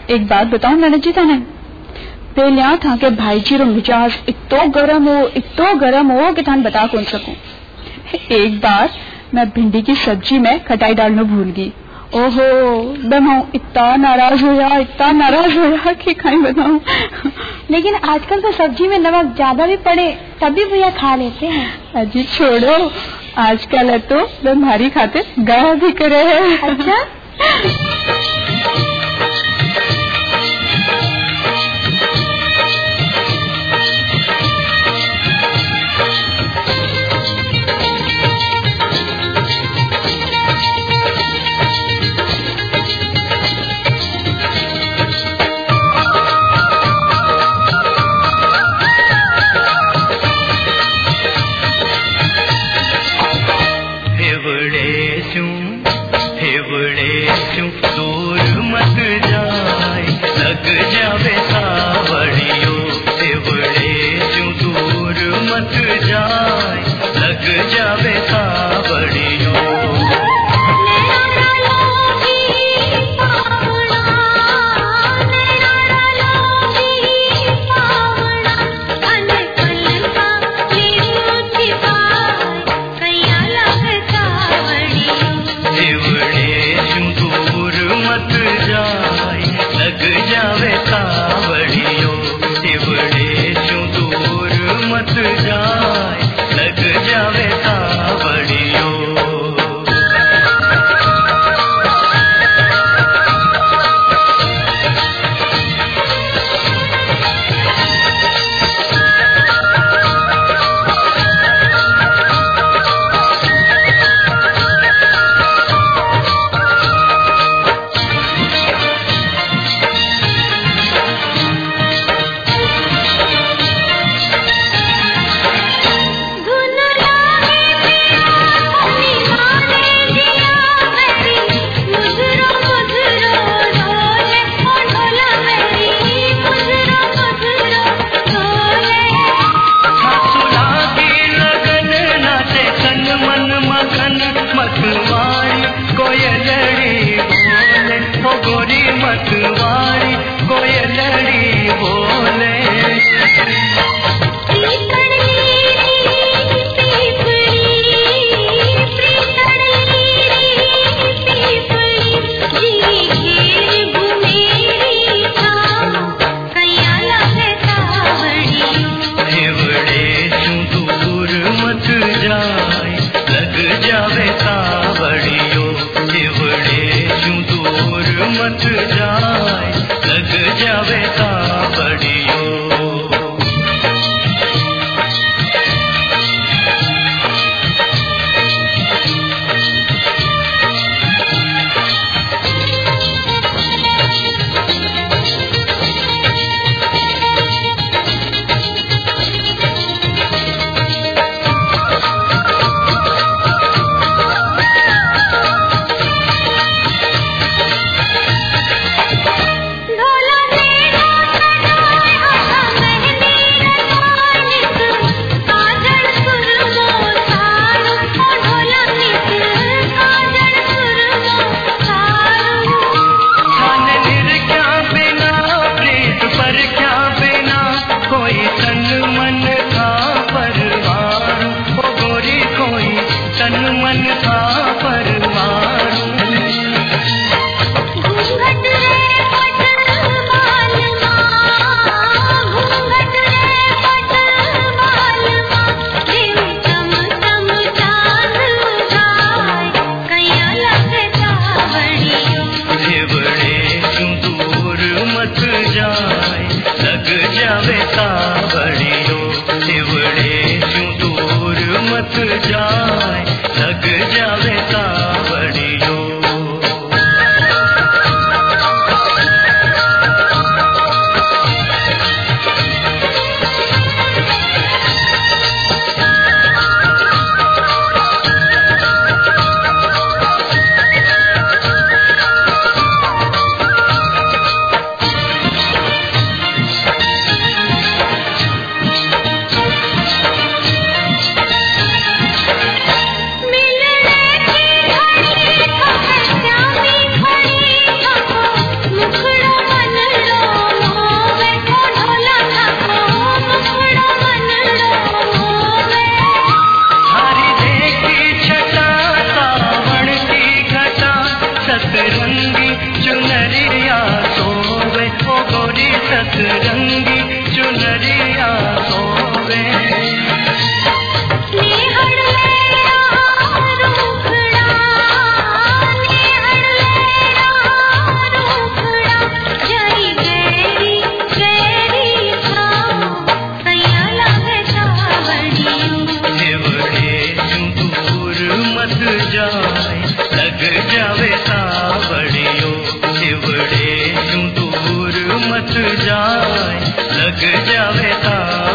एक बात बताऊं ननद जी थाने, पहले था के भाईजी रो मिजाज इतो गरम हो कि थान बता कौन सकूं। एक बार मैं भिंडी की सब्जी में खटाई डालना भूल गई। ओहो दम इतना नाराज होया कि कहीं बताऊं। लेकिन आजकल तो सब्जी में नमक ज्यादा भी पड़े तभी भैया खा लेते हैं। अजी छोड़ो, आजकल है तो तुम्हारी खातिर गाया भी करे है। अच्छा सतरंगी चुनरिया सोवे लग जावे सावड़ियों चिवड़े यूं दूर मत जाए लग जावे